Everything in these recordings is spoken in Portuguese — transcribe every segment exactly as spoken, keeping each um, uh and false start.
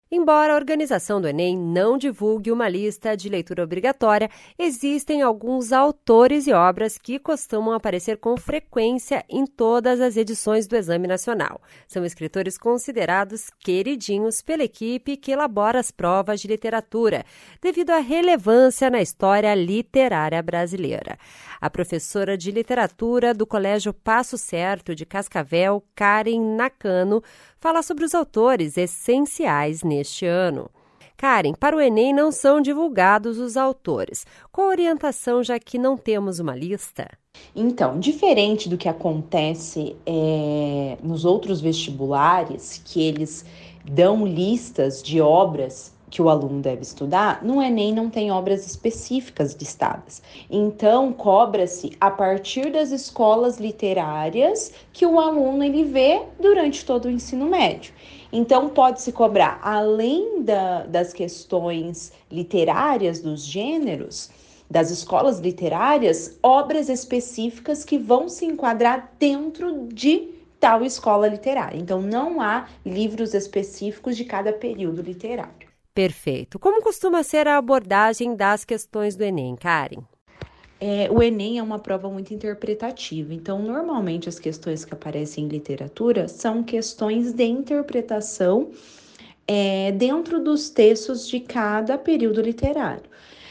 Embora a organização do Enem não divulgue uma lista de leitura obrigatória, existem alguns autores e obras que costumam aparecer com frequência em todas as edições do Exame Nacional. São escritores considerados queridinhos pela equipe que elabora as provas de literatura, devido à relevância na história literária brasileira. A professora de literatura do Colégio Passo Certo de Cascavel, Karen Nakano, fala sobre os autores essenciais neste ano. Karen, para o Enem não são divulgados os autores. Qual a orientação, já que não temos uma lista? Então, diferente do que acontece é, nos outros vestibulares, que eles dão listas de obras que o aluno deve estudar, no Enem não tem obras específicas listadas. Então, cobra-se a partir das escolas literárias que o aluno ele vê durante todo o ensino médio. Então, pode-se cobrar, além da, das questões literárias dos gêneros, das escolas literárias, obras específicas que vão se enquadrar dentro de tal escola literária. Então, não há livros específicos de cada período literário. Perfeito. Como costuma ser a abordagem das questões do Enem, Karen? É, o Enem é uma prova muito interpretativa, então normalmente as questões que aparecem em literatura são questões de interpretação é, dentro dos textos de cada período literário.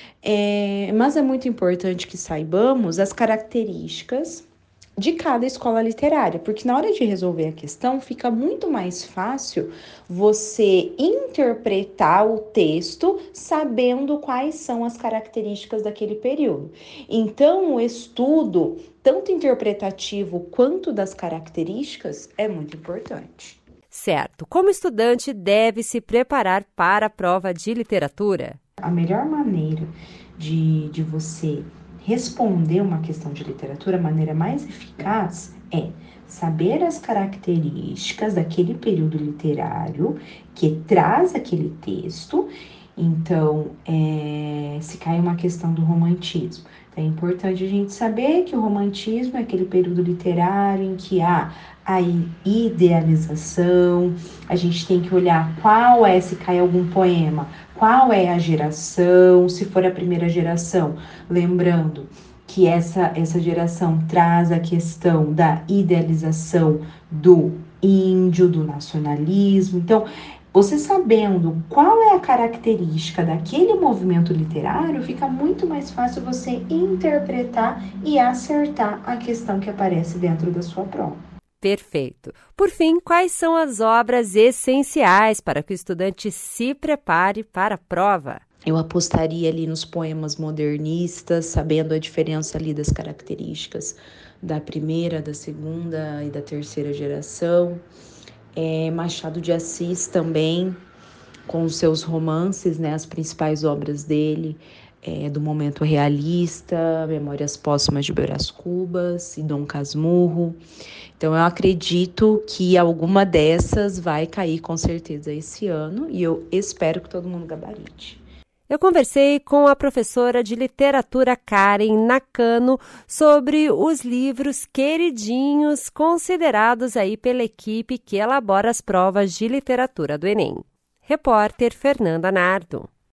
É, mas é muito importante que saibamos as características de cada escola literária, porque na hora de resolver a questão fica muito mais fácil você interpretar o texto sabendo quais são as características daquele período. Então, o estudo, tanto interpretativo quanto das características, é muito importante. Certo. Como estudante deve se preparar para a prova de literatura? A melhor maneira de, de você responder uma questão de literatura, a maneira mais eficaz é saber as características daquele período literário que traz aquele texto. Então, é, se cai uma questão do romantismo, então é importante a gente saber que o romantismo é aquele período literário em que há a idealização, a gente tem que olhar qual é, se cai algum poema, qual é a geração, se for a primeira geração, lembrando que essa, essa geração traz a questão da idealização do índio, do nacionalismo. Então, você sabendo qual é a característica daquele movimento literário, fica muito mais fácil você interpretar e acertar a questão que aparece dentro da sua prova. Perfeito. Por fim, quais são as obras essenciais para que o estudante se prepare para a prova? Eu apostaria ali nos poemas modernistas, sabendo a diferença ali das características da primeira, da segunda e da terceira geração. É, Machado de Assis também, com os seus romances, né, as principais obras dele, é, do momento realista, Memórias Póstumas de Brás Cubas e Dom Casmurro. Então, eu acredito que alguma dessas vai cair com certeza esse ano e eu espero que todo mundo gabarite. Eu conversei com a professora de literatura Karen Nakano sobre os livros queridinhos considerados aí pela equipe que elabora as provas de literatura do Enem. Repórter Fernanda Nardo.